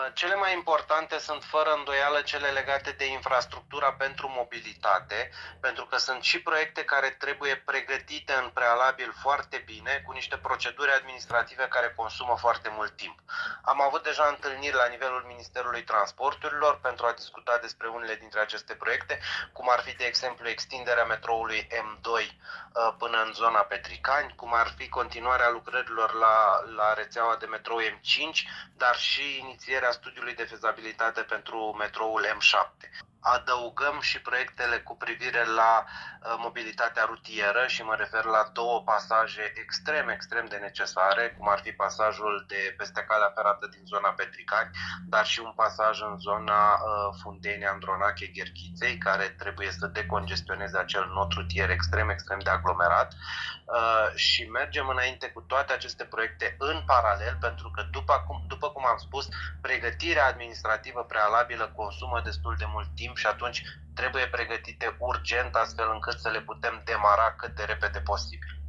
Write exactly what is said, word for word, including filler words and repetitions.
Cele mai importante sunt fără îndoială cele legate de infrastructura pentru mobilitate, pentru că sunt și proiecte care trebuie pregătite în prealabil foarte bine, cu niște proceduri administrative care consumă foarte mult timp. Am avut deja întâlniri la nivelul Ministerului Transporturilor pentru a discuta despre unele dintre aceste proiecte, cum ar fi, de exemplu, extinderea metroului M doi până în zona Petricani, cum ar fi continuarea lucrărilor la, la rețeaua de metrou M cinci, dar și inițierea studiului de fezabilitate pentru metroul M șapte. Adăugăm și proiectele cu privire la uh, mobilitatea rutieră și mă refer la două pasaje extrem, extrem de necesare, cum ar fi pasajul de peste calea ferată din zona Petricani, dar și un pasaj în zona uh, Fundeni-Andronache-Gherghiței, care trebuie să decongestioneze acel nod rutier extrem, extrem de aglomerat. Uh, și mergem înainte cu toate aceste proiecte în paralel, pentru că, după cum, după cum am spus, pregătirea administrativă prealabilă consumă destul de mult timp și atunci trebuie pregătite urgent, astfel încât să le putem demara cât de repede posibil.